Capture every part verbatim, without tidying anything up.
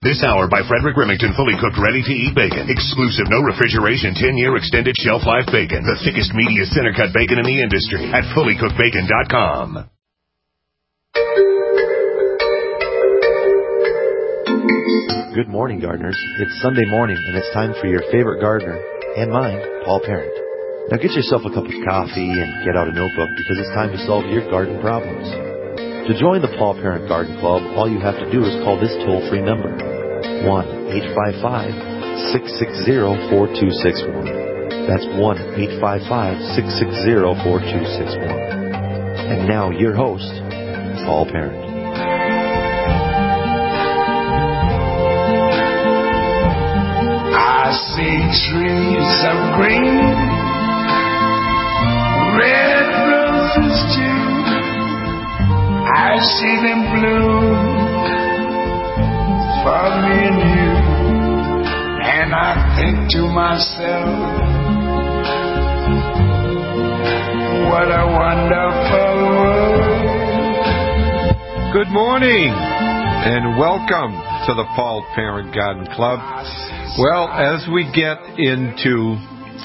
This hour by Frederick Remington, fully cooked, ready-to-eat bacon. Exclusive, no refrigeration, ten-year extended shelf life bacon. The thickest, meatiest center-cut bacon in the industry at fully cooked bacon dot com. Good morning, gardeners. It's Sunday morning, and it's time for your favorite gardener, and mine, Paul Parent. Now get yourself a cup of coffee and get out a notebook because it's time to solve your garden problems. To join the Paul Parent Garden Club, all you have to do is call this toll-free number, one eight five five, six six zero, four two six one. That's one eight five five, six six zero, four two six one. And now your host, Paul Parent. I see trees of green, red roses too. I see them bloom for me and you. And I think to myself, what a wonderful world. Good morning and welcome to the Paul Parent Garden Club. Well, as we get into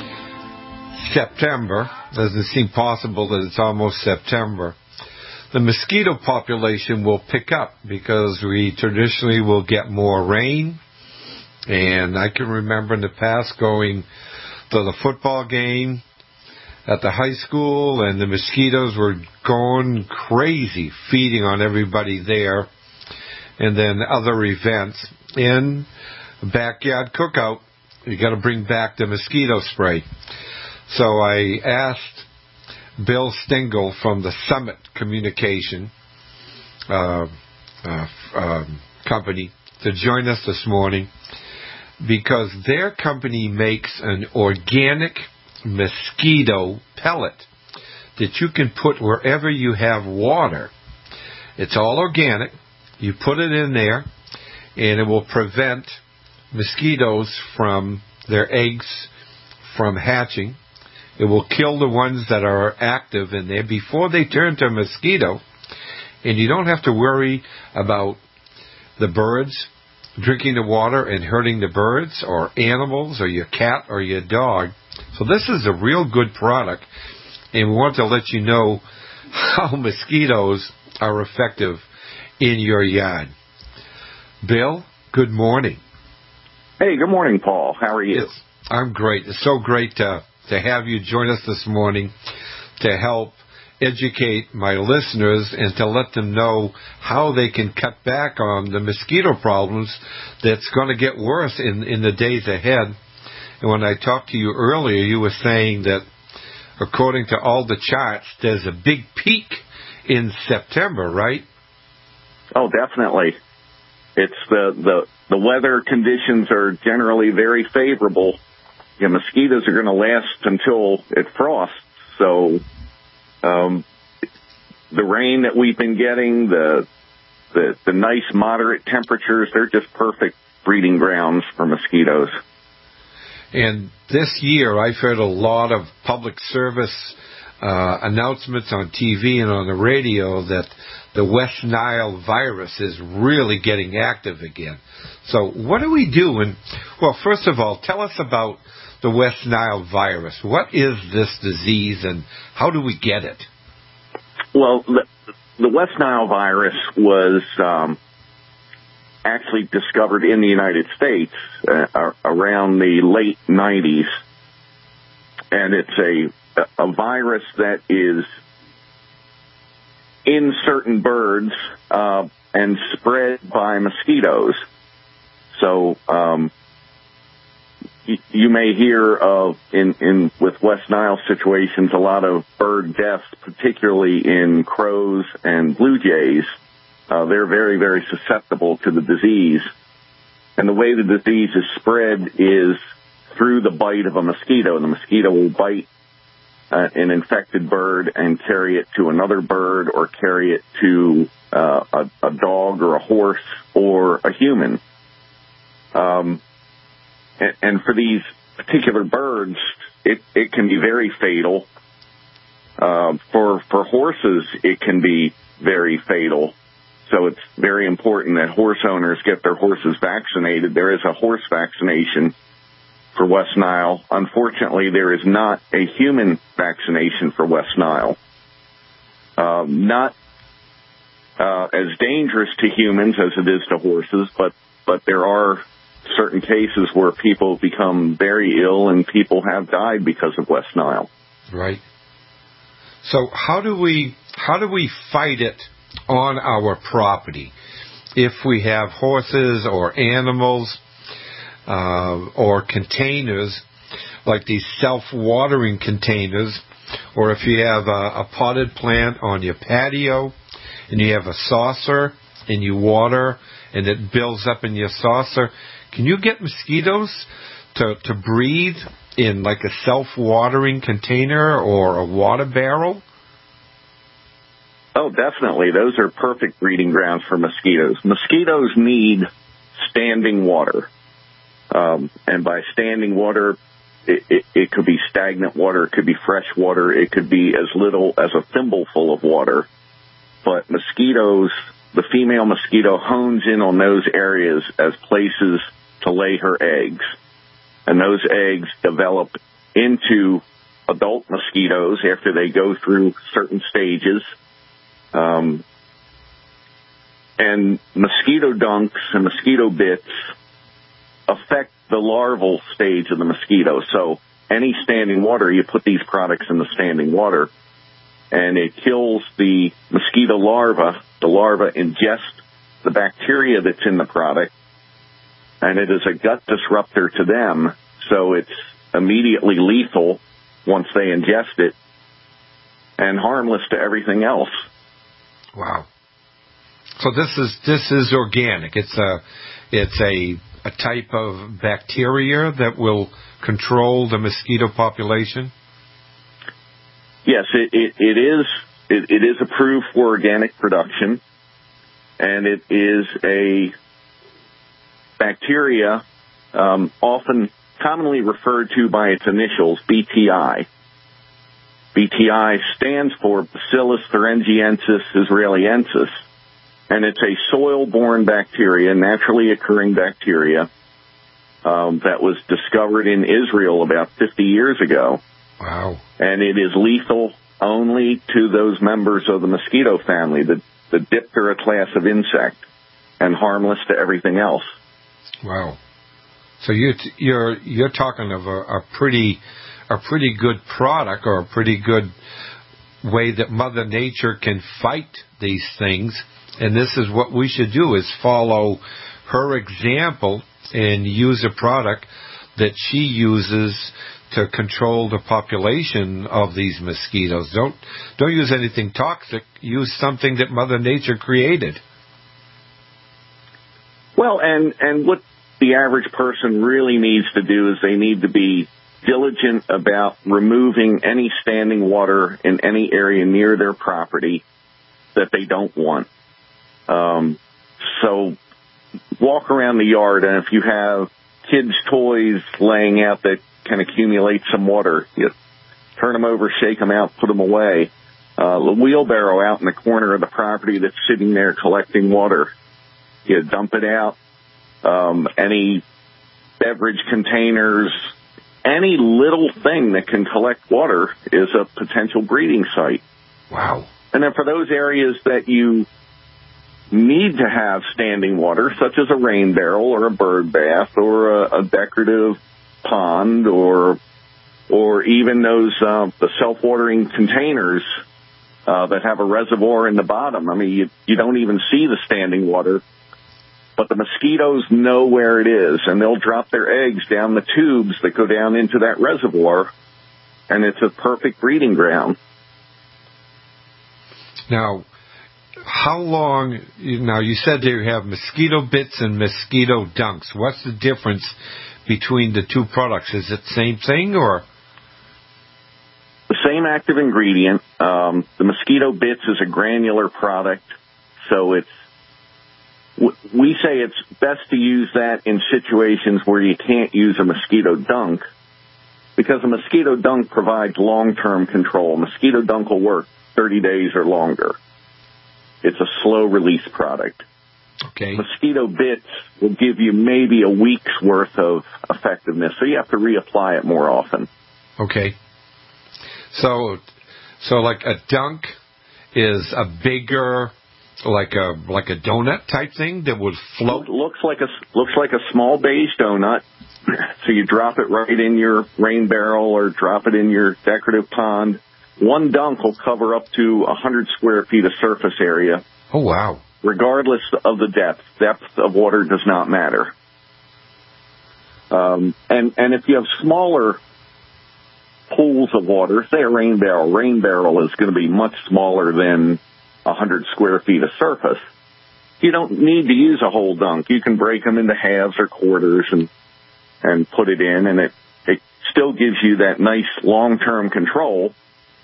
September, doesn't it seem possible that it's almost September, the mosquito population will pick up because we traditionally will get more rain. And I can remember in the past going to the football game at the high school, and the mosquitoes were going crazy, feeding on everybody there. And then other events. In a backyard cookout, you got to bring back the mosquito spray. So I asked Bill Stengel from the Summit Communication uh, uh, um, company to join us this morning because their company makes an organic mosquito pellet that you can put wherever you have water. It's all organic. You put it in there, and it will prevent mosquitoes from their eggs from hatching. It will kill the ones that are active in there before they turn to a mosquito. And you don't have to worry about the birds drinking the water and hurting the birds or animals or your cat or your dog. So this is a real good product. And we want to let you know how mosquitoes are effective in your yard. Bill, good morning. Hey, good morning, Paul. How are you? It's, I'm great. It's so great to, to have you join us this morning to help educate my listeners and to let them know how they can cut back on the mosquito problems that's going to get worse in, in the days ahead. And when I talked to you earlier, you were saying that according to all the charts, there's a big peak in September, right? Oh, definitely. It's the, the, the weather conditions are generally very favorable. The mosquitoes are going to last until it frosts. So um, the rain that we've been getting, the, the the nice moderate temperatures, they're just perfect breeding grounds for mosquitoes. And this year, I've heard a lot of public service uh, announcements on T V and on the radio that the West Nile virus is really getting active again. So what do we do? And, well, first of all, tell us about the West Nile virus. What is this disease and how do we get it? Well, the, the West Nile virus was um, actually discovered in the United States uh, around the late nineties. And it's a, a virus that is in certain birds uh, and spread by mosquitoes. So um, y- you may hear of, in, in with West Nile situations, a lot of bird deaths, particularly in crows and blue jays. Uh, they're very, very susceptible to the disease. And the way the disease is spread is through the bite of a mosquito. And the mosquito will bite Uh, an infected bird and carry it to another bird or carry it to uh, a, a dog or a horse or a human. Um, and, and for these particular birds, it, it can be very fatal. Uh, for for horses, it can be very fatal. So it's very important that horse owners get their horses vaccinated. There is a horse vaccination for West Nile. Unfortunately, there is not a human vaccination for West Nile. Um, not uh, as dangerous to humans as it is to horses, but, but there are certain cases where people become very ill and people have died because of West Nile. Right. So how do we how do we fight it on our property if we have horses or animals uh, or containers like these self-watering containers, or if you have a, a potted plant on your patio and you have a saucer and you water and it builds up in your saucer, can you get mosquitoes to, to breed in like a self-watering container or a water barrel? Oh, definitely. Those are perfect breeding grounds for mosquitoes. Mosquitoes need standing water. Um, and by standing water, it, it, it could be stagnant water, it could be fresh water, it could be as little as a thimbleful of water. But mosquitoes, the female mosquito hones in on those areas as places to lay her eggs. And those eggs develop into adult mosquitoes after they go through certain stages. Um, and mosquito dunks and mosquito bits affect the larval stage of the mosquito. So any standing water, you put these products in the standing water, and it kills the mosquito larva. The larva ingests the bacteria that's in the product, and it is a gut disruptor to them, so it's immediately lethal once they ingest it, and harmless to everything else. Wow. So this is this is organic. It's a it's a a type of bacteria that will control the mosquito population? Yes, it, it, it is. It, it is approved for organic production, and it is a bacteria um, often commonly referred to by its initials, B T I. B T I stands for Bacillus thuringiensis israeliensis, and it's a soil-borne bacteria, naturally occurring bacteria, um, that was discovered in Israel about fifty years ago. Wow. And it is lethal only to those members of the mosquito family, the, the Diptera class of insect, and harmless to everything else. Wow. So you're, you're, you're talking of a, a pretty... a pretty good product, or a pretty good way that Mother Nature can fight these things. And this is what we should do, is follow her example and use a product that she uses to control the population of these mosquitoes. Don't don't use anything toxic. Use something that Mother Nature created. Well, and, and what the average person really needs to do is they need to be diligent about removing any standing water in any area near their property that they don't want. Um, so walk around the yard, and if you have kids' toys laying out that can accumulate some water, you turn them over, shake them out, put them away. Uh, the wheelbarrow out in the corner of the property that's sitting there collecting water, you dump it out. Um, any beverage containers, any little thing that can collect water is a potential breeding site. Wow. And then for those areas that you need to have standing water, such as a rain barrel or a bird bath or a, a decorative pond, or or even those uh, the self-watering containers uh, that have a reservoir in the bottom. I mean, you, you don't even see the standing water, but the mosquitoes know where it is, and they'll drop their eggs down the tubes that go down into that reservoir, and it's a perfect breeding ground. Now, how long, now you said you have mosquito bits and mosquito dunks. What's the difference between the two products? Is it the same thing, or? The same active ingredient. Um, the mosquito bits is a granular product, so it's, we say it's best to use that in situations where you can't use a mosquito dunk, because a mosquito dunk provides long-term control. A mosquito dunk will work thirty days or longer. it's a slow release product. Okay. Mosquito bits will give you maybe a week's worth of effectiveness, so you have to reapply it more often. Okay. So, so like a dunk is a bigger, like a like a donut type thing that would float. It looks like a looks like a small beige donut. So you drop it right in your rain barrel or drop it in your decorative pond. One dunk will cover up to one hundred square feet of surface area. Oh, wow. Regardless of the depth. Depth of water does not matter. Um, and, and if you have smaller pools of water, say a rain barrel, rain barrel is going to be much smaller than one hundred square feet of surface. You don't need to use a whole dunk. You can break them into halves or quarters and and put it in, and it, it still gives you that nice long-term control,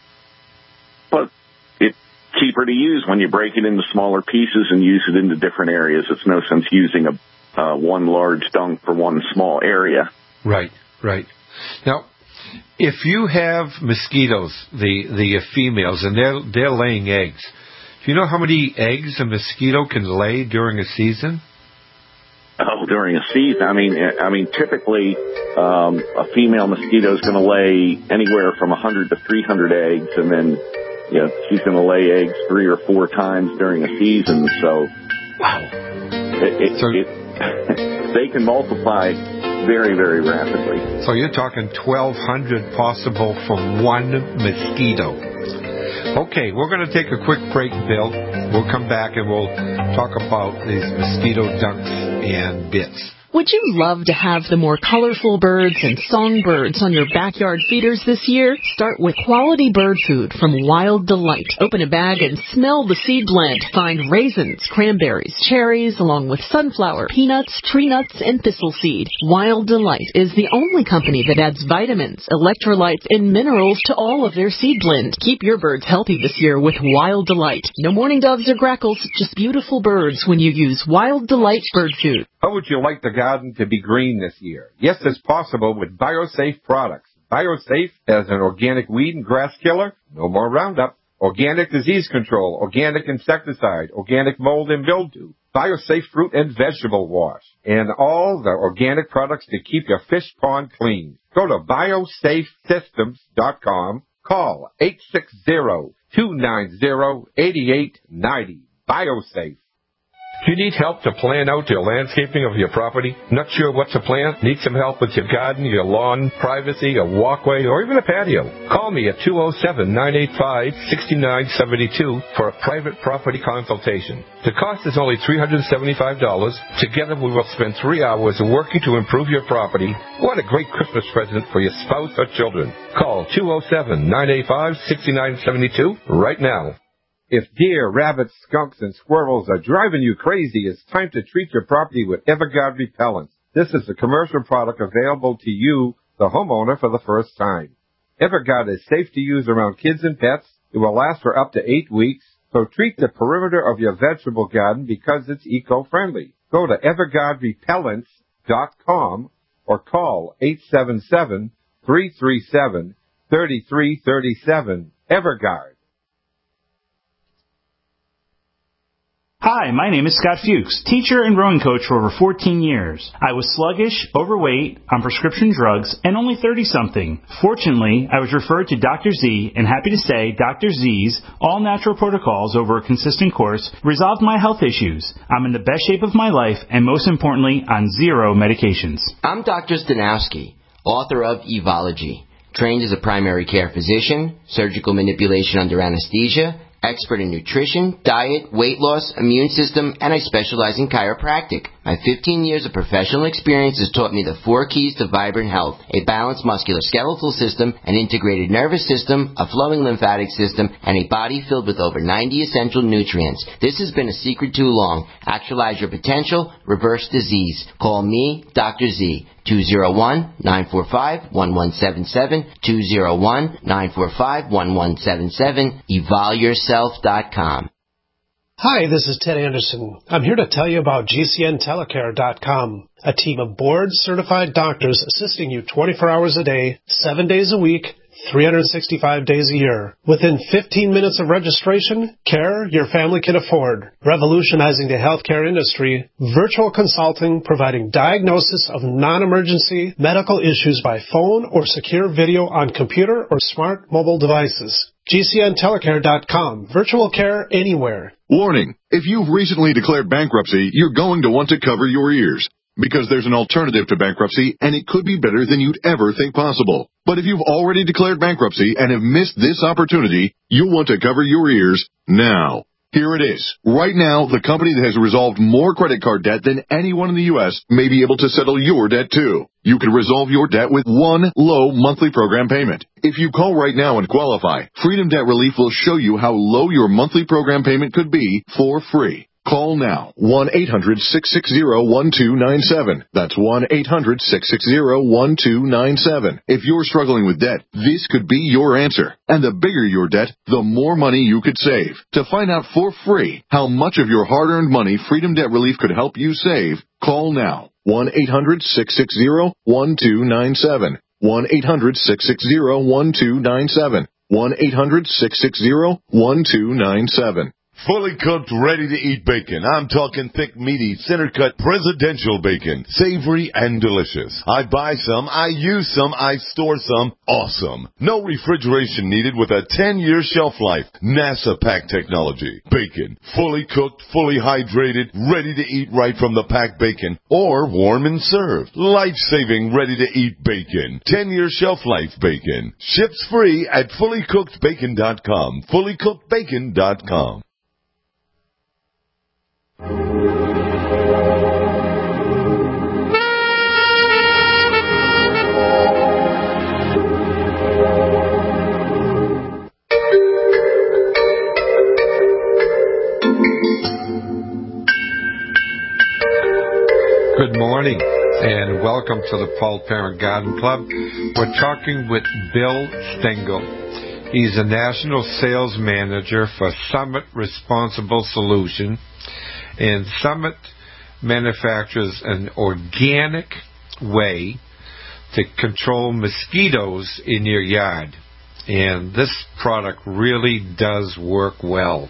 but it's cheaper to use when you break it into smaller pieces and use it into different areas. It's no sense using a uh, one large dunk for one small area. Right, right. Now, if you have mosquitoes, the, the females, and they're, they're laying eggs, do you know how many eggs a mosquito can lay during a season? Oh, during a season, I mean, I mean, typically, um, a female mosquito is going to lay anywhere from one hundred to three hundred eggs, and then, you know, she's going to lay eggs three or four times during a season. So, wow, it, it, so, it, they can multiply very, very rapidly. So you're talking twelve hundred possible from one mosquito. Okay, we're going to take a quick break, Bill. We'll come back and we'll talk about these mosquito dunks and bits. Would you love to have the more colorful birds and songbirds on your backyard feeders this year? Start with quality bird food from Wild Delight. Open a bag and smell the seed blend. Find raisins, cranberries, cherries, along with sunflower, peanuts, tree nuts, and thistle seed. Wild Delight is the only company that adds vitamins, electrolytes, and minerals to all of their seed blend. Keep your birds healthy this year with Wild Delight. No mourning doves or grackles, just beautiful birds when you use Wild Delight bird food. How would you like the garden to be green this year? Yes, it's possible with BioSafe products. BioSafe has an organic weed and grass killer, no more Roundup, organic disease control, organic insecticide, organic mold and mildew, BioSafe fruit and vegetable wash, and all the organic products to keep your fish pond clean. Go to biosafe systems dot com. Call eight six zero, two nine zero, eight eight nine zero. BioSafe. Do you need help to plan out your landscaping of your property? Not sure what to plant? Need some help with your garden, your lawn, privacy, a walkway, or even a patio? Call me at two oh seven, nine eight five, six nine seven two for a private property consultation. The cost is only three hundred seventy-five dollars. Together we will spend three hours working to improve your property. What a great Christmas present for your spouse or children. Call two oh seven, nine eight five, six nine seven two right now. If deer, rabbits, skunks, and squirrels are driving you crazy, it's time to treat your property with Everguard Repellents. This is a commercial product available to you, the homeowner, for the first time. Everguard is safe to use around kids and pets. It will last for up to eight weeks. So treat the perimeter of your vegetable garden because it's eco-friendly. Go to everguard repellents dot com or call eight seven seven, three three seven, three three three seven. Everguard. Hi, my name is Scott Fuchs, teacher and rowing coach for over fourteen years. I was sluggish, overweight, on prescription drugs, and only thirty-something. Fortunately, I was referred to Doctor Z, and happy to say Doctor Z's all-natural protocols over a consistent course resolved my health issues. I'm in the best shape of my life, and most importantly, on zero medications. I'm Doctor Stanowski, author of Evology, trained as a primary care physician, surgical manipulation under anesthesia, expert in nutrition, diet, weight loss, immune system, and I specialize in chiropractic. My fifteen years of professional experience has taught me the four keys to vibrant health: a balanced musculoskeletal system, an integrated nervous system, a flowing lymphatic system, and a body filled with over ninety essential nutrients. This has been a secret too long. Actualize your potential, reverse disease. Call me, Doctor Z. two oh one, nine four five, one one seven seven, two oh one, nine four five, one one seven seven, evol yourself dot com. Hi, this is Ted Anderson. I'm here to tell you about G C N telecare dot com, a team of board-certified doctors assisting you twenty-four hours a day, seven days a week, three hundred sixty-five days a year. Within fifteen minutes of registration, care your family can afford. Revolutionizing the healthcare industry, virtual consulting providing diagnosis of non-emergency medical issues by phone or secure video on computer or smart mobile devices. G C N telecare dot com. Virtual care anywhere. Warning. If you've recently declared bankruptcy, you're going to want to cover your ears. Because there's an alternative to bankruptcy, and it could be better than you'd ever think possible. But if you've already declared bankruptcy and have missed this opportunity, you'll want to cover your ears now. Here it is. Right now, the company that has resolved more credit card debt than anyone in the U S may be able to settle your debt too. You can resolve your debt with one low monthly program payment. If you call right now and qualify, Freedom Debt Relief will show you how low your monthly program payment could be for free. Call now, one eight hundred six six zero one two nine seven. That's one eight hundred six six zero one two nine seven. If you're struggling with debt, this could be your answer. And the bigger your debt, the more money you could save. To find out for free how much of your hard-earned money Freedom Debt Relief could help you save, call now, one eight hundred six six zero one two nine seven. one eight hundred six six zero one two nine seven. one eight hundred six six zero one two nine seven. Fully cooked, ready-to-eat bacon. I'm talking thick, meaty, center-cut presidential bacon. Savory and delicious. I buy some, I use some, I store some. Awesome. No refrigeration needed with a ten-year shelf life. NASA pack technology. Bacon. Fully cooked, fully hydrated, ready to eat right from the packed bacon. Or warm and served. Life-saving, ready-to-eat bacon. ten-year shelf life bacon. Ships free at fully cooked bacon dot com. fully cooked bacon dot com. Good morning and welcome to the Paul Parent Garden Club. We're talking with Bill Stengel. He's a national sales manager for Summit Responsible Solution, and Summit manufactures an organic way to control mosquitoes in your yard. And this product really does work well.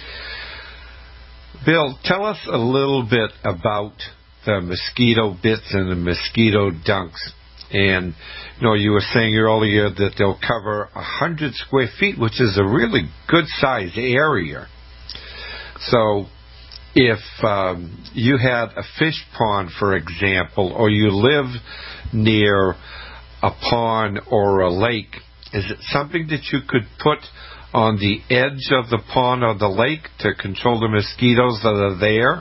Bill, tell us a little bit about the mosquito bits and the mosquito dunks. And, you know, you were saying earlier that they'll cover one hundred square feet, which is a really good-sized area. So if um, you had a fish pond, for example, or you live near a pond or a lake, is it something that you could put on the edge of the pond or the lake to control the mosquitoes that are there?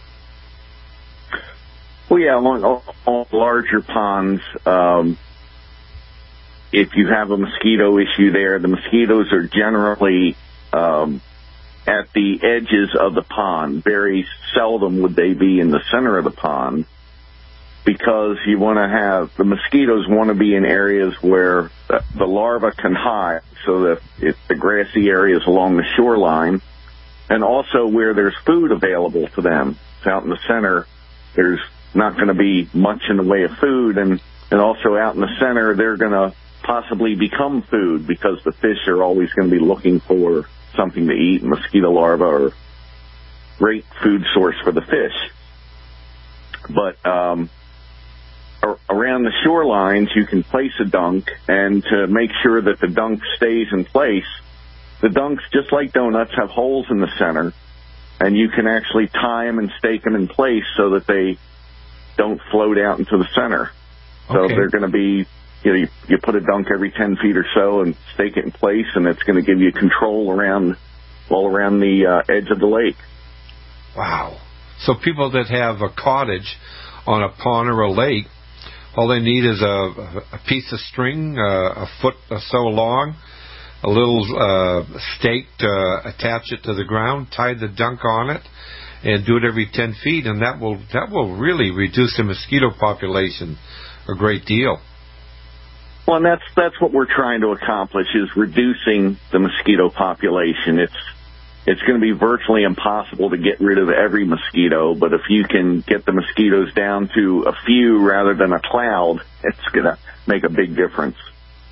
Well, yeah, along all, all larger ponds, um, if you have a mosquito issue there, the mosquitoes are generally um, at the edges of the pond. Very seldom would they be in the center of the pond, because you want to have, the mosquitoes want to be in areas where the, the larvae can hide, so that it's the grassy areas along the shoreline, and also where there's food available to them. It's out in the center, there's not going to be much in the way of food, and, and also out in the center, they're going to possibly become food, because the fish are always going to be looking for something to eat. Mosquito larvae are a great food source for the fish. But um, around the shorelines, you can place a dunk, and to make sure that the dunk stays in place, the dunks, just like donuts, have holes in the center, and you can actually tie them and stake them in place so that they don't float out into the center. So Okay. they're going to be, you know, you, you put a dunk every ten feet or so and stake it in place, and it's going to give you control around, all around the uh, edge of the lake. Wow. So people that have a cottage on a pond or a lake, all they need is a, a piece of string, uh, a foot or so long, a little uh, stake to attach it to the ground, tie the dunk on it, and do it every ten feet, and that will that will really reduce the mosquito population a great deal. Well, and that's that's what we're trying to accomplish, is reducing the mosquito population. It's it's going to be virtually impossible to get rid of every mosquito, but if you can get the mosquitoes down to a few rather than a cloud, it's going to make a big difference.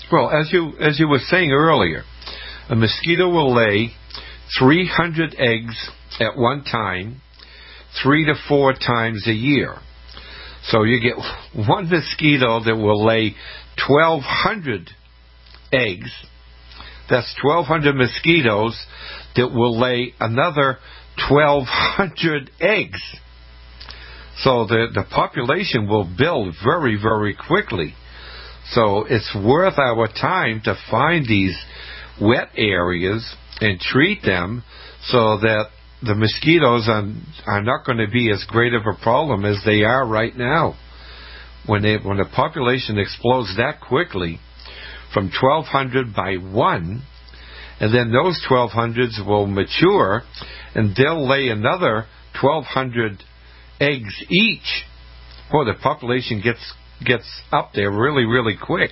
Well, as you as you were saying earlier, a mosquito will lay three hundred eggs at one time, three to four times a year. So you get one mosquito that will lay twelve hundred eggs. That's twelve hundred mosquitoes that will lay another twelve hundred eggs. So the, the population will build very, very quickly. So it's worth our time to find these wet areas and treat them so that the mosquitoes are, are not going to be as great of a problem as they are right now. When they, when the population explodes that quickly, from twelve hundred by one, and then those twelve hundreds will mature, and they'll lay another twelve hundred eggs each. Boy, the population gets gets up there really, really quick.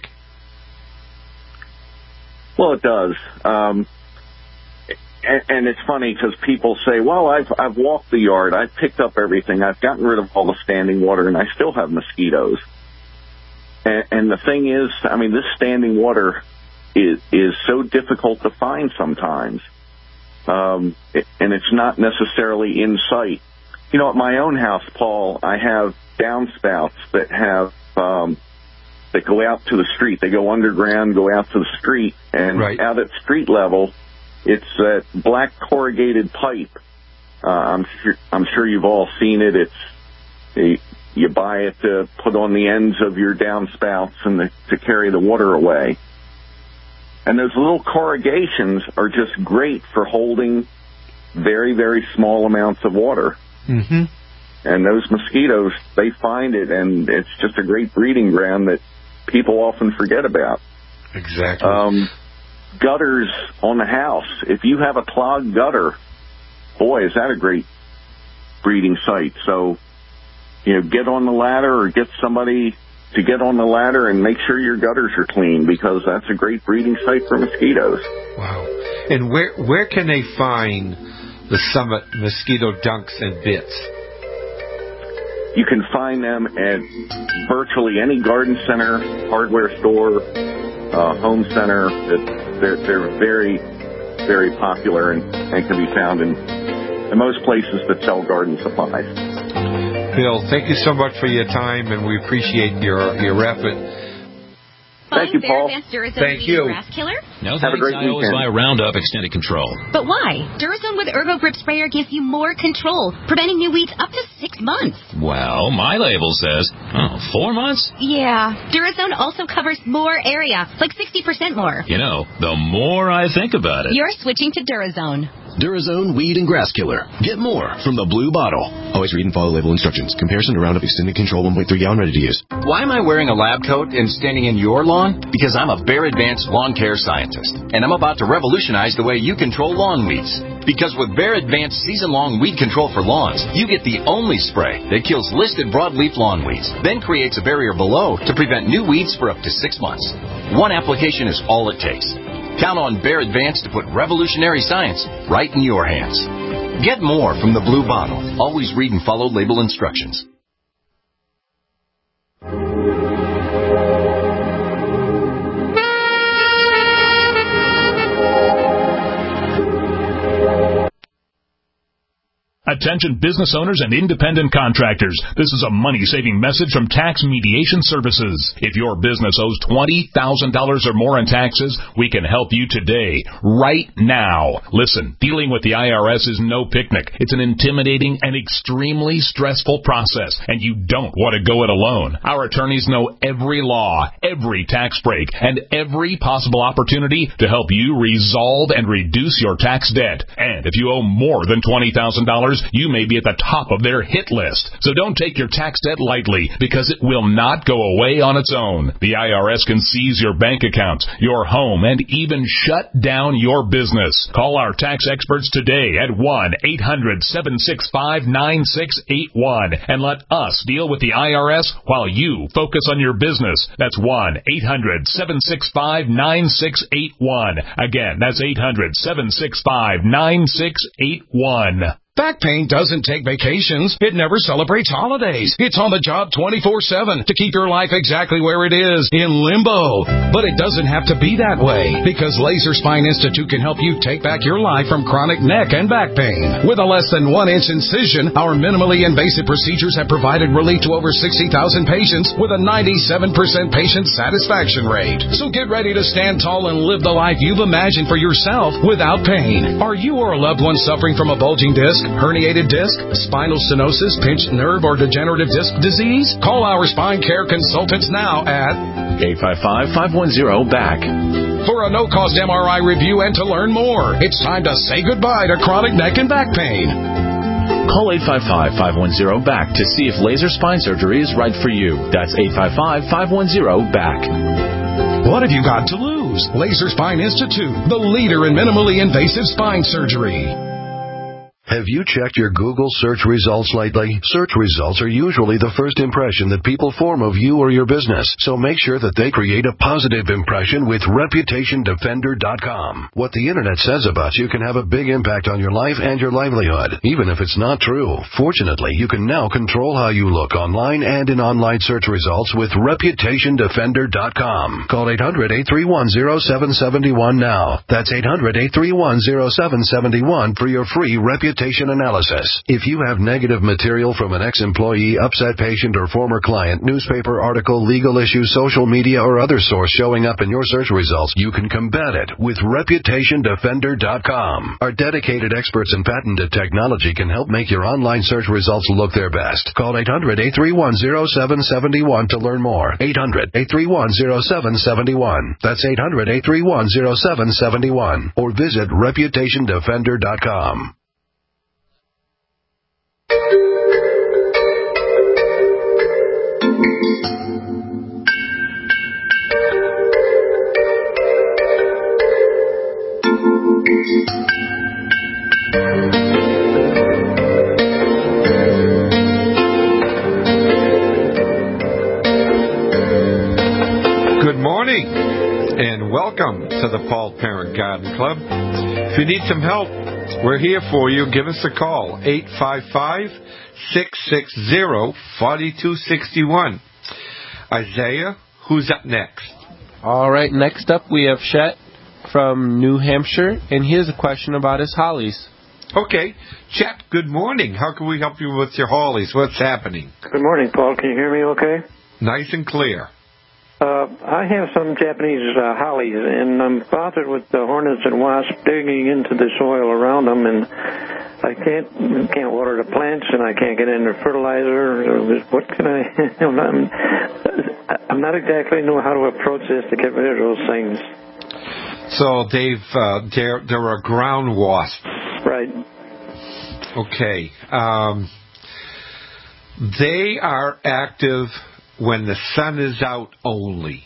Well, it does. Um, and, and it's funny because people say, well, I've, I've walked the yard, I've picked up everything, I've gotten rid of all the standing water, and I still have mosquitoes. And, and the thing is, I mean, this standing water is, is so difficult to find sometimes. Um, it, and it's not necessarily in sight. You know, at my own house, Paul, I have downspouts that have um, that go out to the street. They go underground, go out to the street, and right. out at street level, it's that black corrugated pipe. Uh, I'm sure I'm sure you've all seen it. It's a, you buy it to put on the ends of your downspouts and the, to carry the water away. And those little corrugations are just great for holding very, very small amounts of water. Mm-hmm. And those mosquitoes, they find it, and it's just a great breeding ground that people often forget about. Exactly. Um, gutters on the house. If you have a clogged gutter, boy, is that a great breeding site. So, you know, get on the ladder or get somebody to get on the ladder and make sure your gutters are clean, because that's a great breeding site for mosquitoes. Wow. And where where can they find the Summit mosquito dunks and bits? You can find them at virtually any garden center, hardware store, uh, home center. They're, they're very, very popular and, and can be found in, in most places that sell garden supplies. Bill, thank you so much for your time, and we appreciate your, your effort. Thank you, Paul. Thank you. Grass killer? No, Have a great I always weekend. buy Roundup Extended Control. But why? Durazone with Ergo Grip Sprayer gives you more control, preventing new weeds up to six months. Well, my label says, oh, four months? Yeah. Durazone also covers more area, like sixty percent more. You know, the more I think about it. You're switching to Durazone. Durazone Weed and Grass Killer. Get more from the blue bottle. Always read and follow label instructions. Comparison to Roundup Extended Control one point three gallon ready to use. Why am I wearing a lab coat and standing in your lawn? Because I'm a Bayer Advanced Lawn Care Scientist, and I'm about to revolutionize the way you control lawn weeds. Because with Bayer Advanced Season-Long Weed Control for Lawns, you get the only spray that kills listed broadleaf lawn weeds, then creates a barrier below to prevent new weeds for up to six months. One application is all it takes. Count on Bayer Advanced to put revolutionary science right in your hands. Get more from the blue bottle. Always read and follow label instructions. Attention business owners and independent contractors. This is a money-saving message from Tax Mediation Services. If your business owes twenty thousand dollars or more in taxes, we can help you today, right now. Listen, dealing with the I R S is no picnic. It's an intimidating and extremely stressful process, and you don't want to go it alone. Our attorneys know every law, every tax break, and every possible opportunity to help you resolve and reduce your tax debt. And if you owe more than twenty thousand dollars, you may be at the top of their hit list. So don't take your tax debt lightly, because it will not go away on its own. The I R S can seize your bank accounts, your home, and even shut down your business. Call our tax experts today at one eight hundred seven six five nine six eight one and let us deal with the I R S while you focus on your business. That's one eight hundred seven six five nine six eight one. Again, that's eight hundred seven six five nine six eight one. Back pain doesn't take vacations. It never celebrates holidays. It's on the job twenty-four seven to keep your life exactly where it is, in limbo. But it doesn't have to be that way, because Laser Spine Institute can help you take back your life from chronic neck and back pain. With a less than one inch incision, our minimally invasive procedures have provided relief to over sixty thousand patients with a ninety-seven percent patient satisfaction rate. So get ready to stand tall and live the life you've imagined for yourself without pain. Are you or a loved one suffering from a bulging disc, herniated disc, spinal stenosis, pinched nerve, or degenerative disc disease? Call our spine care consultants now at eight five five, five one zero, B A C for a no-cost M R I review and to learn more. It's time to say goodbye to chronic neck and back pain. Call eight five five, five one zero, B A C to see if laser spine surgery is right for you. That's eight five five, five one zero, B A C. What have you got to lose? Laser Spine Institute, the leader in minimally invasive spine surgery. Have you checked your Google search results lately? Search results are usually the first impression that people form of you or your business, so make sure that they create a positive impression with reputation defender dot com. What the internet says about you can have a big impact on your life and your livelihood, even if it's not true. Fortunately, you can now control how you look online and in online search results with reputation defender dot com. Call eight hundred, eight three one, zero seven seven one now. That's eight hundred, eight three one, zero seven seven one for your free reputation analysis. If you have negative material from an ex-employee, upset patient, or former client, newspaper article, legal issue, social media, or other source showing up in your search results, you can combat it with reputation defender dot com. Our dedicated experts in patented technology can help make your online search results look their best. Call eight hundred, eight three one, zero seven seven one to learn more. eight hundred, eight three one, zero seven seven one. That's eight hundred, eight three one, zero seven seven one. Or visit reputation defender dot com. Good morning and welcome to the Paul Parent Garden Club. If you need some help, we're here for you. Give us a call, eight five five, six six zero, four two six one. Isaiah, who's up next? All right, next up we have Chet from New Hampshire, and he has a question about his hollies. Okay. Chet, good morning. How can we help you with your hollies? What's happening? Good morning, Paul. Can you hear me okay? Nice and clear. Uh, I have some Japanese uh, hollies, and I'm bothered with the hornets and wasps digging into the soil around them, and I can't can't water the plants, and I can't get any fertilizer. What can I? I'm, I'm not exactly know how to approach this to get rid of those things. So they've uh, they're they're a ground wasp, right? Okay. Um, they are active when the sun is out only.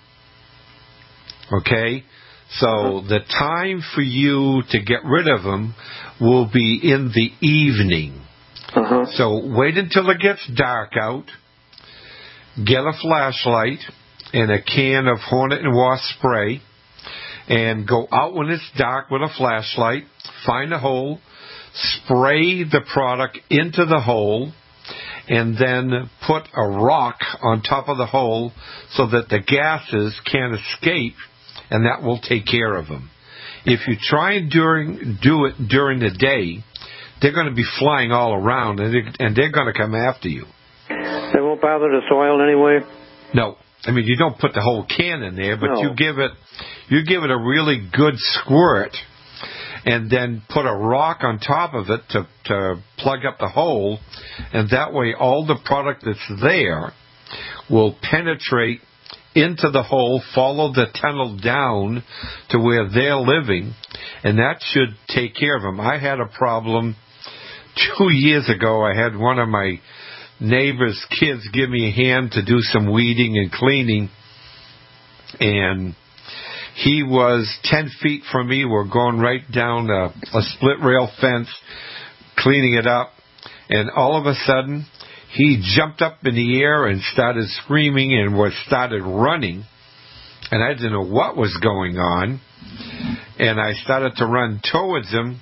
Okay? So uh-huh. the time for you to get rid of them will be in the evening. Uh-huh. So wait until it gets dark out, get a flashlight and a can of hornet and wasp spray, and go out when it's dark with a flashlight, find a hole, spray the product into the hole, and then put a rock on top of the hole so that the gases can't escape, and that will take care of them. If you try and during, do it during the day, they're going to be flying all around, and they're, and they're going to come after you. They won't bother the soil anyway? No. I mean, you don't put the whole can in there, but no. you give it you give it a really good squirt, and then put a rock on top of it to, to plug up the hole, and that way all the product that's there will penetrate into the hole, follow the tunnel down to where they're living, and that should take care of them. I had a problem two years ago. I had one of my neighbor's kids give me a hand to do some weeding and cleaning, and he was ten feet from me. We're going right down a, a split rail fence, cleaning it up, and all of a sudden, he jumped up in the air and started screaming and was started running, and I didn't know what was going on, and I started to run towards him,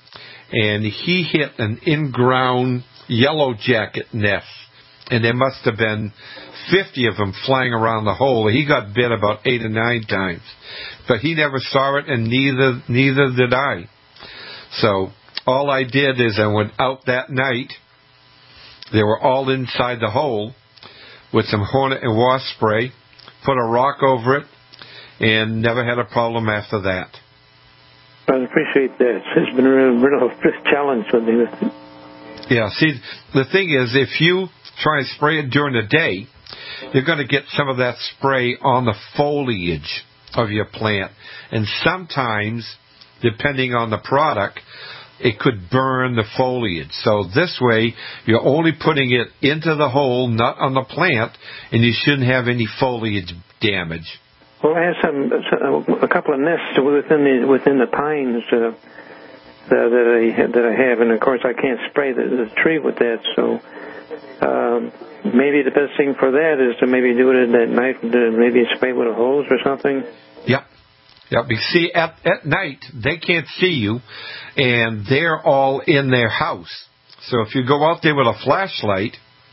and he hit an in-ground yellow jacket nest, and there must have been fifty of them flying around the hole. He got bit about eight or nine times, but he never saw it, and neither neither did I. So all I did is I went out that night. They were all inside the hole with some hornet and wasp spray, put a rock over it, and never had a problem after that. I appreciate that. It's been a real, real challenge for me. Yeah, see, the thing is, if you try and spray it during the day, you're going to get some of that spray on the foliage of your plant. And sometimes, depending on the product, it could burn the foliage. So this way, you're only putting it into the hole, not on the plant, and you shouldn't have any foliage damage. Well, I have some a couple of nests within the within the pines uh, that, that I that I have, and of course I can't spray the, the tree with that. So um, maybe the best thing for that is to maybe do it at night, maybe spray with a hose or something. Yep. Yep. You see, at at night they can't see you, and they're all in their house. So if you go out there with a flashlight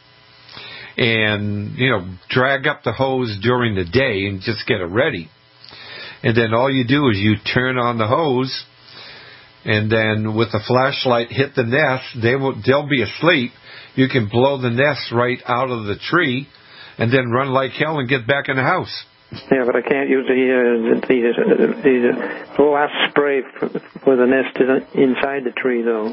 and, you know, drag up the hose during the day and just get it ready, and then all you do is you turn on the hose, and then with the flashlight hit the nest, they will they'll be asleep. You can blow the nest right out of the tree, and then run like hell and get back in the house. Yeah, but I can't use the uh, the, uh, the uh, last spray for, for the nest inside the tree, though.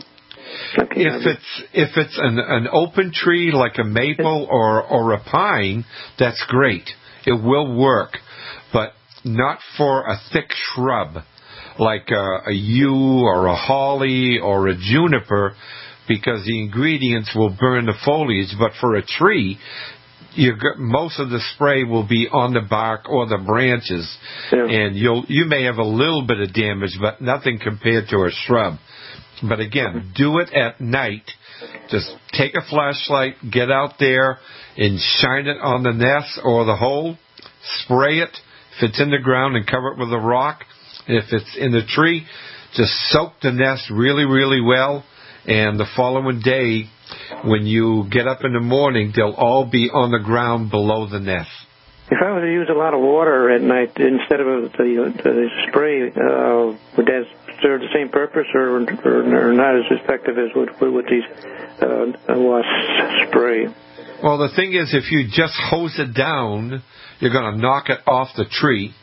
If it's if it's an, an open tree like a maple or or a pine, that's great. It will work, but not for a thick shrub like a, a yew or a holly or a juniper, because the ingredients will burn the foliage. But for a tree, you most of the spray will be on the bark or the branches, yeah. and you'll you may have a little bit of damage, but nothing compared to a shrub. But again, do it at night. Just take a flashlight, get out there, and shine it on the nest or the hole. Spray it if it's in the ground, and cover it with a rock. If it's in the tree, just soak the nest really, really well. And the following day, when you get up in the morning, they'll all be on the ground below the nest. If I were to use a lot of water at night instead of the, the spray, uh, would that serve the same purpose, or, or, or not as effective as with, with these uh, wasp spray? Well, the thing is, if you just hose it down, you're going to knock it off the tree,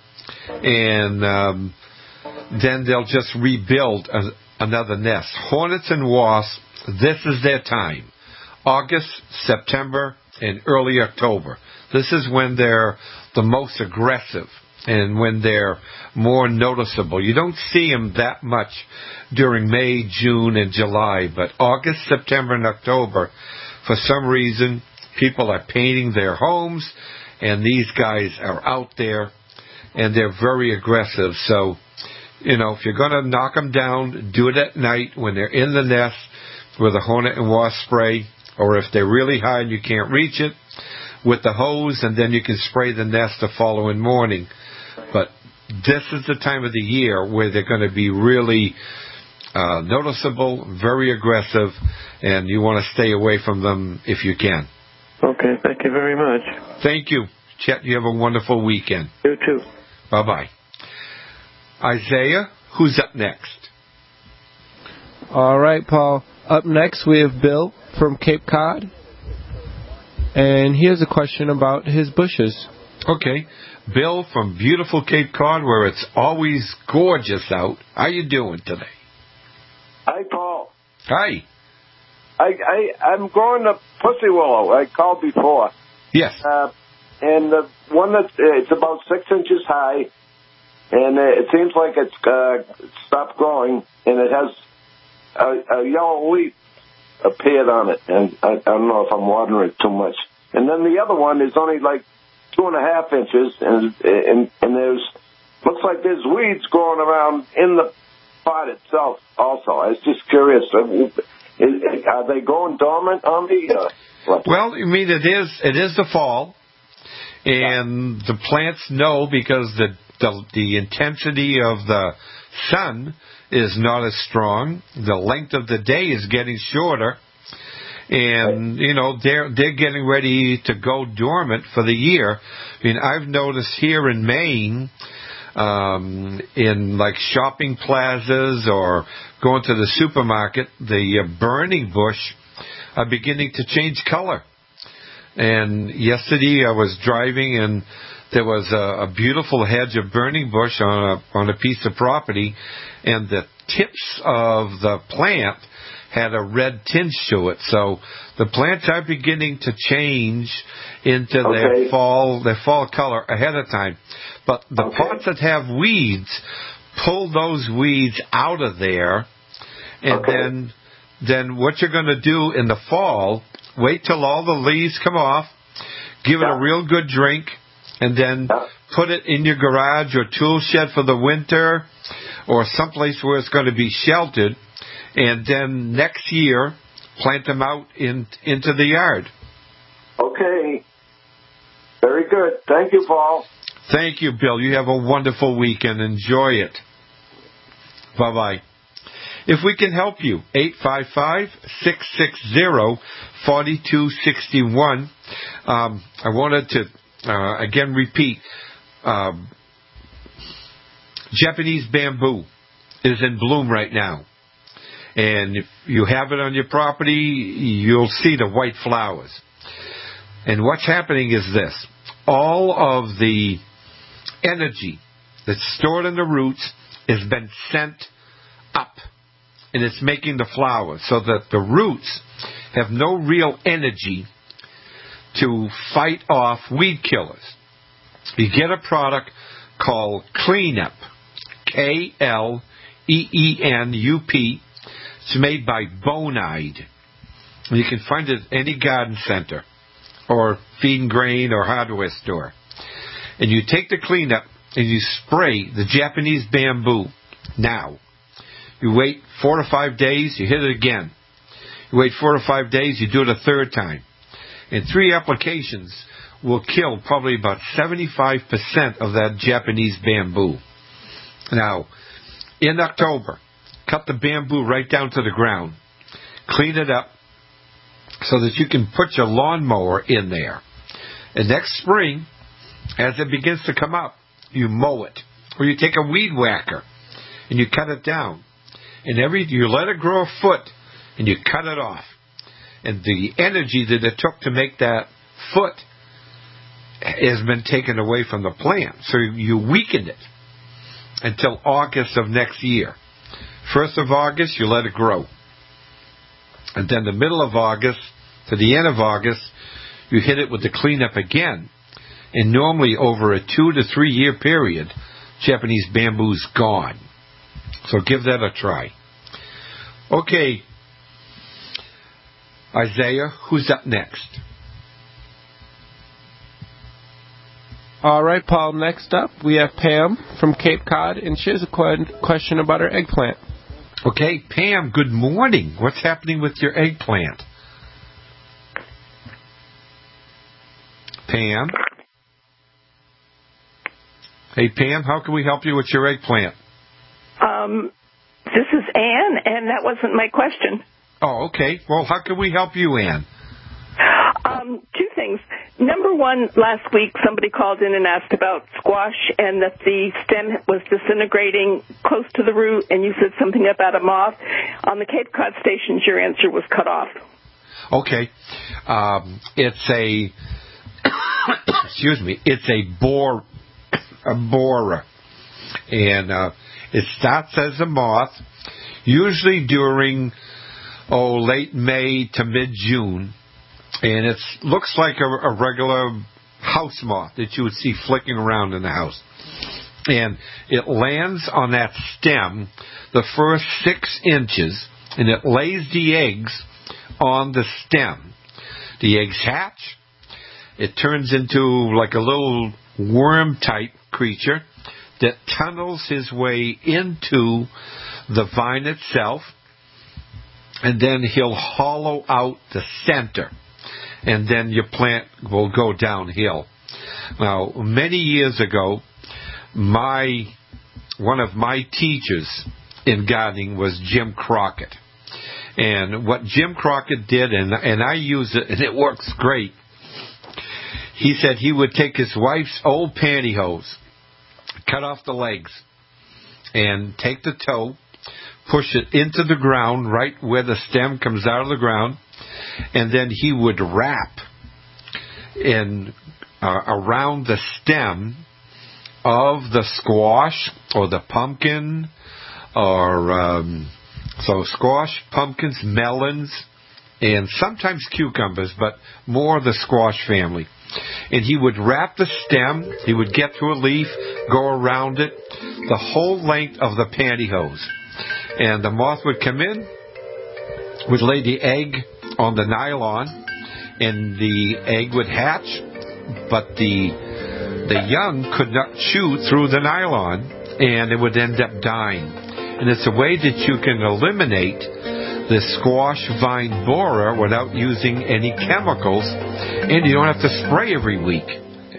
and um, then they'll just rebuild a, another nest. Hornets and wasps, this is their time. August, September, and early October. This is when they're the most aggressive and when they're more noticeable. You don't see them that much during May, June, and July, but August, September, and October, for some reason, people are painting their homes, and these guys are out there, and they're very aggressive. So, you know, if you're going to knock them down, do it at night when they're in the nest with a hornet and wasp spray, or if they're really high and you can't reach it, with the hose, and then you can spray the nest the following morning. But this is the time of the year where they're going to be really uh, noticeable, very aggressive, and you want to stay away from them if you can. Okay, thank you very much. Thank you. Chet, you have a wonderful weekend. You too. Bye-bye. Isaiah, who's up next? All right, Paul. Up next, we have Bill from Cape Cod. And he has a question about his bushes. Okay. Bill from beautiful Cape Cod, where it's always gorgeous out. How you doing today? Hi, Paul. Hi. I, I, I'm growing a pussy willow. I called before. Yes. Uh, and the one that uh, it's about six inches high, and uh, it seems like it's uh, stopped growing, and it has a, a yellow leaf appeared on it, and I, I don't know if I'm watering it too much. And then the other one is only like two and a half inches, and and, and there's looks like there's weeds growing around in the pot itself. Also, I was just curious, is, are they going dormant on me? Uh, well, I mean, it is it is the fall, and the plants know because the the, the intensity of the sun is not as strong. The length of the day is getting shorter. And, you know, they're, they're getting ready to go dormant for the year. I mean, I've noticed here in Maine, um, in like shopping plazas or going to the supermarket, the uh, burning bush are beginning to change color. And yesterday I was driving and there was a, a beautiful hedge of burning bush on a, on a piece of property, and the tips of the plant had a red tinge to it. So the plants are beginning to change into Okay. their fall their fall color ahead of time. But the Okay. pots that have weeds, pull those weeds out of there, and Okay. then then what you're going to do in the fall, wait till all the leaves come off, give it a real good drink, and then put it in your garage or tool shed for the winter or someplace where it's going to be sheltered. And then next year, plant them out in, into the yard. Okay. Very good. Thank you, Paul. Thank you, Bill. You have a wonderful weekend. Enjoy it. Bye-bye. If we can help you, eight five five, six six zero, four two six one. Um, I wanted to, uh, again, repeat, um, Japanese bamboo is in bloom right now. And if you have it on your property, you'll see the white flowers. And what's happening is this. All of the energy that's stored in the roots has been sent up. And it's making the flowers so that the roots have no real energy to fight off weed killers. You get a product called Cleanup, K L E E N U P. It's made by Bonide. You can find it at any garden center or feed and grain or hardware store. And you take the Cleanup and you spray the Japanese bamboo now. You wait four to five days, you hit it again. You wait four to five days, you do it a third time. And three applications will kill probably about seventy-five percent of that Japanese bamboo. Now, in October, cut the bamboo right down to the ground. Clean it up so that you can put your lawnmower in there. And next spring, as it begins to come up, you mow it. Or you take a weed whacker and you cut it down. And every you let it grow a foot and you cut it off. And the energy that it took to make that foot has been taken away from the plant. So you weaken it until August of next year. First of August, you let it grow. And then the middle of August to the end of August, you hit it with the Cleanup again. And normally over a two to three year period, Japanese bamboo's gone. So give that a try. Okay, Isaiah, who's up next? All right, Paul, next up we have Pam from Cape Cod, and she has a que- question about her eggplant. Okay, Pam, good morning. What's happening with your eggplant? Pam? Hey, Pam, how can we help you with your eggplant? Um, this is Ann, and that wasn't my question. Oh, okay. Well, how can we help you, Ann? Um, two things. Number one, last week somebody called in and asked about squash and that the stem was disintegrating close to the root, and you said something about a moth. On the Cape Cod stations, your answer was cut off. Okay. Um, it's a, excuse me, it's a bore, a borer. And uh, it starts as a moth, usually during, oh, late May to mid-June. And it looks like a, a regular house moth that you would see flicking around in the house. And it lands on that stem the first six inches, and it lays the eggs on the stem. The eggs hatch. It turns into like a little worm-type creature that tunnels his way into the vine itself, and then he'll hollow out the center. And then your plant will go downhill. Now, many years ago, my one of my teachers in gardening was Jim Crockett. And what Jim Crockett did, and, and I use it, and it works great, he said he would take his wife's old pantyhose, cut off the legs, and take the toe, push it into the ground right where the stem comes out of the ground, and then he would wrap in uh, around the stem of the squash or the pumpkin, or um, so squash, pumpkins, melons, and sometimes cucumbers, but more the squash family. And he would wrap the stem, he would get to a leaf, go around it, the whole length of the pantyhose. And the moth would come in, would lay the egg on the nylon, and the egg would hatch, but the the young could not chew through the nylon, and it would end up dying. And it's a way that you can eliminate the squash vine borer without using any chemicals, and you don't have to spray every week.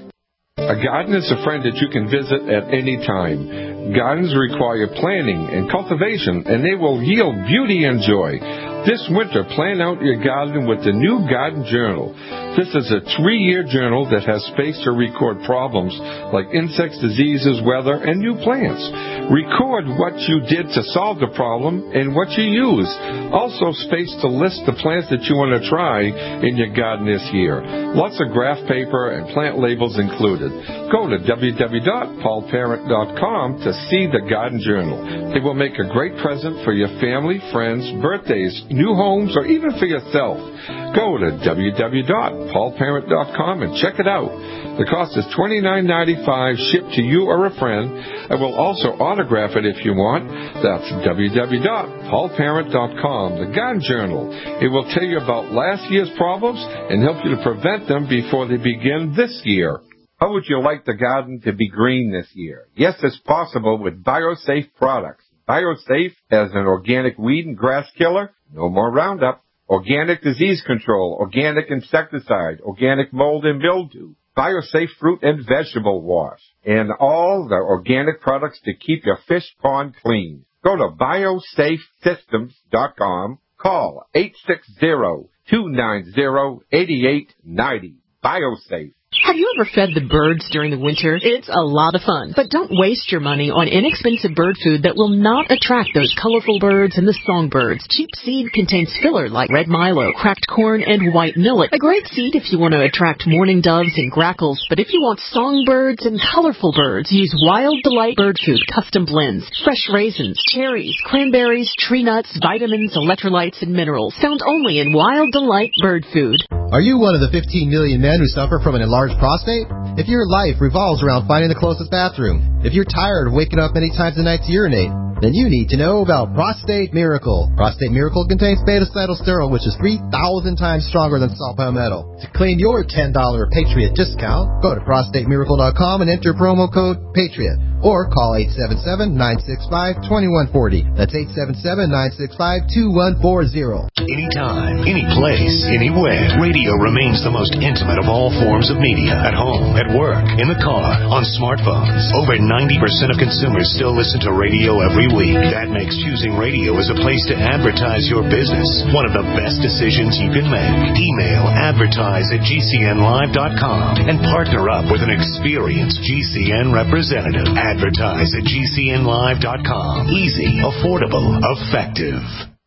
A garden is a friend that you can visit at any time. Gardens require planning and cultivation, and they will yield beauty and joy. This winter, plan out your garden with the new Garden Journal. This is a three-year journal that has space to record problems like insects, diseases, weather, and new plants. Record what you did to solve the problem and what you used. Also space to list the plants that you want to try in your garden this year. Lots of graph paper and plant labels included. Go to w w w dot paul parent dot com to see the Garden Journal. It will make a great present for your family, friends, birthdays, new homes, or even for yourself. Go to w w w dot paul parent dot com and check it out. The cost is twenty-nine ninety-five, shipped to you or a friend. I will also autograph it if you want. That's w w w dot paul parent dot com, the Garden Journal. It will tell you about last year's problems and help you to prevent them before they begin this year. How would you like the garden to be green this year? Yes, it's possible with BioSafe products. BioSafe as an organic weed and grass killer, no more Roundup, organic disease control, organic insecticide, organic mold and mildew, BioSafe fruit and vegetable wash, and all the organic products to keep your fish pond clean. Go to biosafe systems dot com, call eight six zero, two nine zero, eight eight nine zero. BioSafe. Have you ever fed the birds during the winter? It's a lot of fun. But don't waste your money on inexpensive bird food that will not attract those colorful birds and the songbirds. Cheap seed contains filler like red milo, cracked corn, and white millet. A great seed if you want to attract mourning doves and grackles. But if you want songbirds and colorful birds, use Wild Delight Bird Food custom blends. Fresh raisins, cherries, cranberries, tree nuts, vitamins, electrolytes, and minerals. Found only in Wild Delight Bird Food. Are you one of the fifteen million men who suffer from an enlarged prostate? If your life revolves around finding the closest bathroom, if you're tired of waking up many times a night to urinate, then you need to know about Prostate Miracle. Prostate Miracle contains beta-cytosterol, which is three thousand times stronger than salt palmetto. To claim your ten dollars Patriot discount, go to prostate miracle dot com and enter promo code PATRIOT. Or call eight seven seven, nine six five, two one four zero. That's eight seven seven, nine six five, two one four zero. Anytime, any place, anywhere. Radio remains the most intimate of all forms of media. At home, at work, in the car, on smartphones. Over ninety percent of consumers still listen to radio every week. That makes choosing radio as a place to advertise your business one of the best decisions you can make. Email advertise at g c n live dot com and partner up with an experienced G C N representative. Advertise at g c n live dot com. Easy, affordable, effective.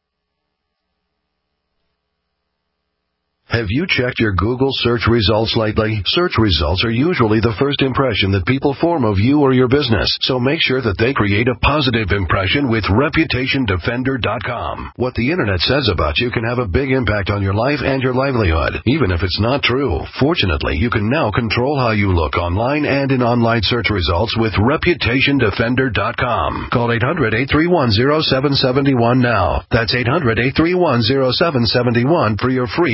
Have you checked your Google search results lately? Search results are usually the first impression that people form of you or your business, so make sure that they create a positive impression with reputation defender dot com. What the internet says about you can have a big impact on your life and your livelihood, even if it's not true. Fortunately, you can now control how you look online and in online search results with reputation defender dot com. Call eight hundred, eight three one, zero seven seven one now. That's eight hundred, eight three one, zero seven seven one for your free reputation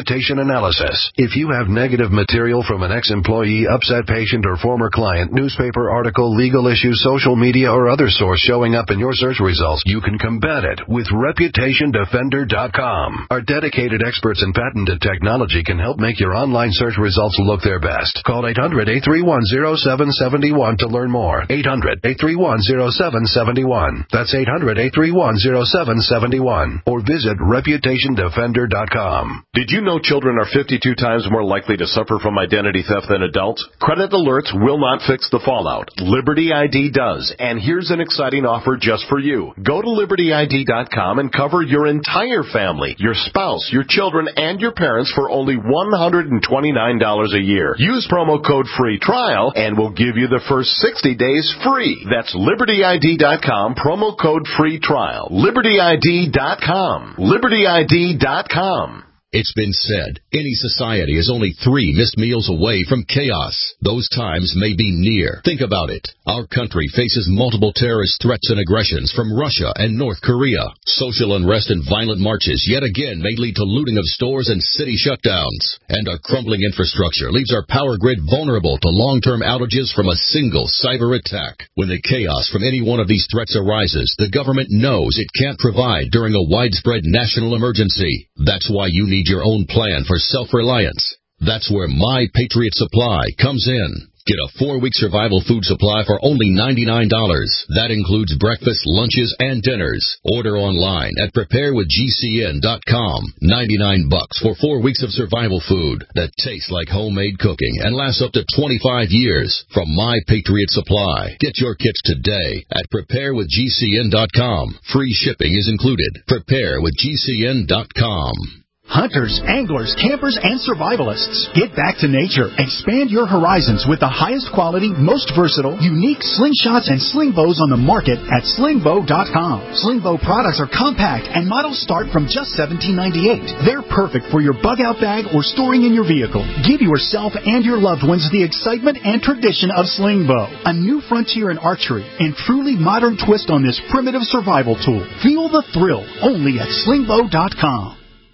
reputation analysis. If you have negative material from an ex-employee, upset patient, or former client, newspaper article, legal issue, social media, or other source showing up in your search results, you can combat it with reputation defender dot com. Our dedicated experts in patented technology can help make your online search results look their best. Call eight hundred, eight three one, zero seven seven one to learn more. eight hundred, eight three one, zero seven seven one. That's eight hundred, eight three one, zero seven seven one. Or visit reputation defender dot com. Did you know children are fifty-two times more likely to suffer from identity theft than adults? Credit alerts will not fix the fallout. Liberty I D does. And here's an exciting offer just for you. Go to liberty I D dot com and cover your entire family, your spouse, your children, and your parents for only one hundred twenty-nine dollars a year. Use promo code FREE TRIAL and we'll give you the first sixty days free. That's liberty I D dot com, promo code FREE TRIAL. liberty I D dot com. liberty I D dot com. It's been said, any society is only three missed meals away from chaos. Those times may be near. Think about it. Our country faces multiple terrorist threats and aggressions from Russia and North Korea. Social unrest and violent marches yet again may lead to looting of stores and city shutdowns. And our crumbling infrastructure leaves our power grid vulnerable to long-term outages from a single cyber attack. When the chaos from any one of these threats arises, the government knows it can't provide during a widespread national emergency. That's why you need your own plan for self-reliance. That's where My Patriot Supply comes in. Get a four-week survival food supply for only ninety-nine dollars. That includes breakfast, lunches, and dinners. Order online at prepare with G C N dot com. ninety-nine bucks for four weeks of survival food that tastes like homemade cooking and lasts up to twenty-five years from My Patriot Supply. Get your kits today at prepare with G C N dot com. Free shipping is included. prepare with G C N dot com. Hunters, anglers, campers, and survivalists. Get back to nature. Expand your horizons with the highest quality, most versatile, unique slingshots and sling bows on the market at sling bow dot com. Sling bow products are compact and models start from just seventeen ninety-eight. They're perfect for your bug out bag or storing in your vehicle. Give yourself and your loved ones the excitement and tradition of sling bow. A new frontier in archery and truly modern twist on this primitive survival tool. Feel the thrill only at sling bow dot com.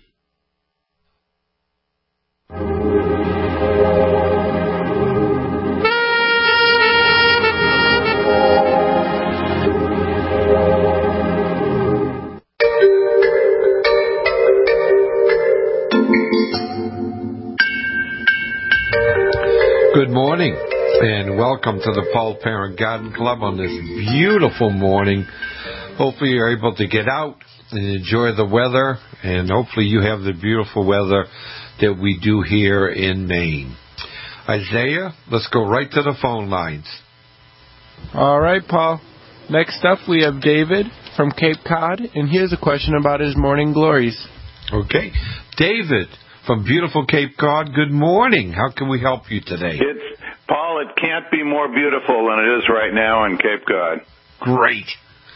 Good morning, and welcome to the Paul Parent Garden Club on this beautiful morning. Hopefully you're able to get out and enjoy the weather, and hopefully you have the beautiful weather that we do here in Maine. Isaiah, let's go right to the phone lines. All right, Paul. Next up, we have David from Cape Cod, and here's a question about his morning glories. Okay. David from beautiful Cape Cod, good morning. How can we help you today? It's Paul, it can't be more beautiful than it is right now in Cape Cod. Great.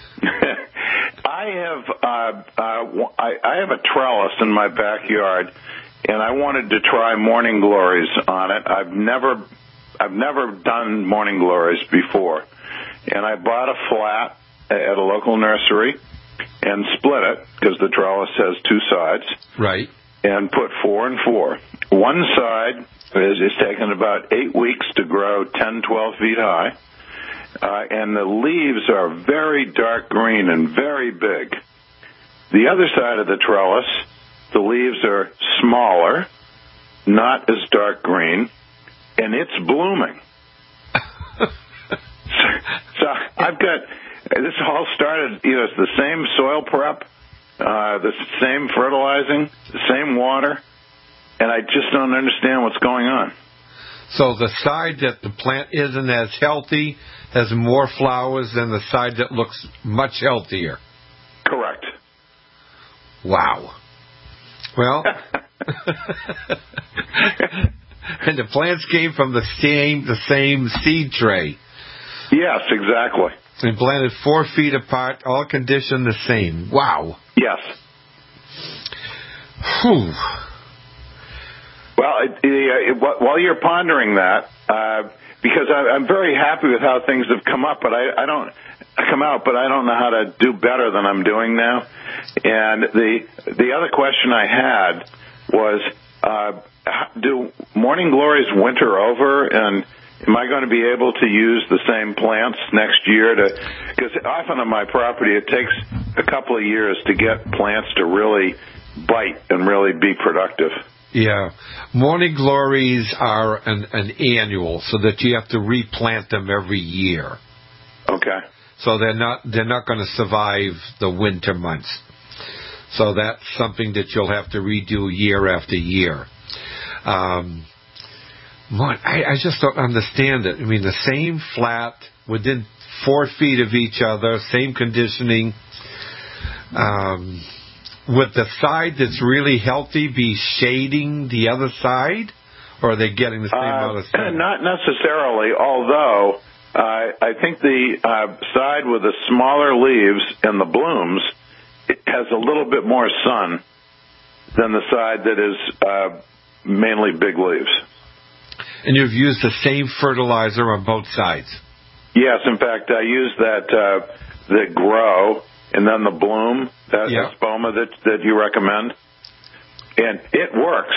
I have uh, uh, I, I have a trellis in my backyard, and I wanted to try morning glories on it. I've never I've never done morning glories before, and I bought a flat at a local nursery and split it because the trellis has two sides. Right. And put four and four. One side is, is taken about eight weeks to grow ten, twelve feet high. Uh, and the leaves are very dark green and very big. The other side of the trellis, the leaves are smaller, not as dark green, and it's blooming. so, so I've got, this all started, you know, it's the same soil prep, uh, the same fertilizing, the same water, and I just don't understand what's going on. So the side that the plant isn't as healthy has more flowers than the side that looks much healthier. Correct. Wow. Well, and the plants came from the same the same seed tray. Yes, exactly. And planted four feet apart, all conditioned the same. Wow. Yes. Whew. Well, it, it, while you're pondering that, uh, because I, I'm very happy with how things have come up, but I, I don't come out, but I don't know how to do better than I'm doing now. And the the other question I had was, uh, do Morning Glories winter over, and am I going to be able to use the same plants next year? To because often on my property it takes a couple of years to get plants to really bite and really be productive. Yeah. Morning Glories are an, an annual, so that you have to replant them every year. Okay. So they're not they're not going to survive the winter months. So that's something that you'll have to redo year after year. Um, I, I just don't understand it. I mean, the same flat within four feet of each other, same conditioning. Um, would the side that's really healthy be shading the other side, or are they getting the same uh, amount of sun? Not necessarily, although uh, I think the uh, side with the smaller leaves and the blooms it has a little bit more sun than the side that is uh, mainly big leaves. And you've used the same fertilizer on both sides? Yes, in fact, I used that uh, the grow and then the bloom, that yeah. Espoma that that you recommend, and it works.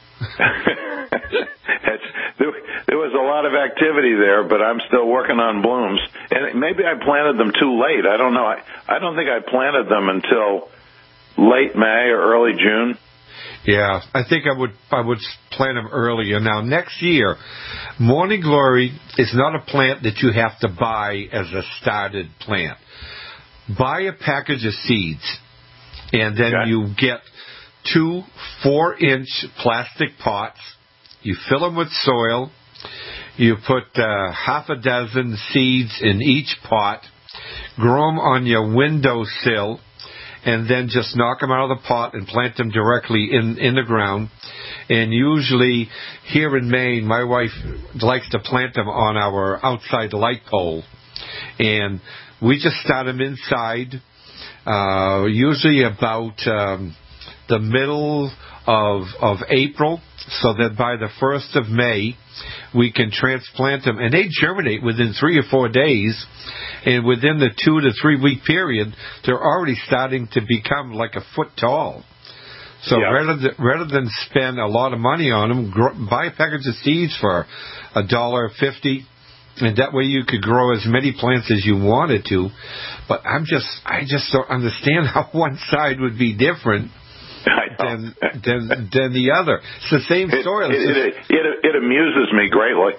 it's, there, there was a lot of activity there, but I'm still working on blooms. And maybe I planted them too late. I don't know. I, I don't think I planted them until late May or early June. Yeah, I think I would I would plant them earlier. Now, next year, Morning Glory is not a plant that you have to buy as a started plant. Buy a package of seeds, and then okay. you get two four-inch plastic pots. You fill them with soil. You put uh, half a dozen seeds in each pot. Grow them on your windowsill, and then just knock them out of the pot and plant them directly in, in the ground. And usually here in Maine, my wife likes to plant them on our outside light pole. And we just start them inside, uh, usually about um, the middle of of April, so that by the first of May, we can transplant them. And they germinate within three or four days. And within the two to three week period, they're already starting to become like a foot tall. So yeah. rather than, rather than spend a lot of money on them, grow, buy a package of seeds for a dollar fifty. And that way you could grow as many plants as you wanted to. But I'm just, I just don't understand how one side would be different than than than the other. It's the same soil. It, it, it, it, it amuses me greatly.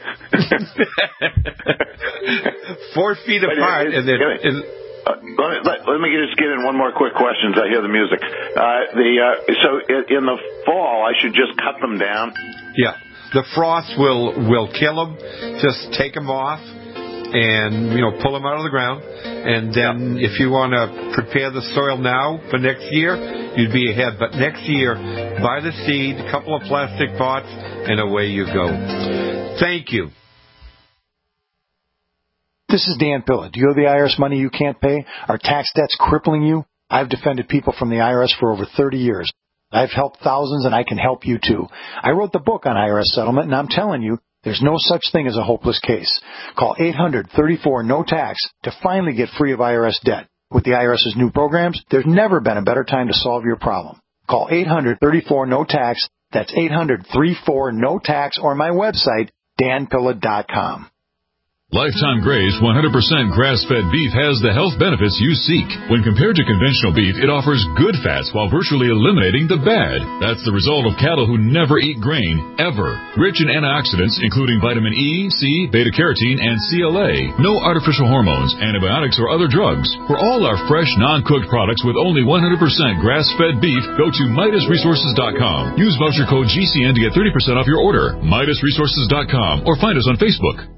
Four feet apart, and then. And, uh, let, me, let, let me just get in one more quick question as I hear the music. Uh, the uh, so in the fall, I should just cut them down. Yeah. The frost will, will kill them. Just take them off and, you know, pull them out of the ground. And then if you want to prepare the soil now for next year, you'd be ahead. But next year, buy the seed, a couple of plastic pots, and away you go. Thank you. This is Dan Pilla. Do you owe the I R S money you can't pay? Are tax debts crippling you? I've defended people from the I R S for over thirty years. I've helped thousands, and I can help you, too. I wrote the book on I R S settlement, and I'm telling you, there's no such thing as a hopeless case. Call eight hundred thirty-four no tax to finally get free of I R S debt. With the I R S's new programs, there's never been a better time to solve your problem. Call eight hundred thirty-four no tax. That's eight hundred thirty-four no tax, or my website, dan pilla dot com. Lifetime Graze one hundred percent grass-fed beef has the health benefits you seek. When compared to conventional beef, it offers good fats while virtually eliminating the bad. That's the result of cattle who never eat grain, ever. Rich in antioxidants, including vitamin E, C, beta-carotene, and C L A. No artificial hormones, antibiotics, or other drugs. For all our fresh, non-cooked products with only one hundred percent grass-fed beef, go to Midas Resources dot com. Use voucher code G C N to get thirty percent off your order. Midas Resources dot com, or find us on Facebook.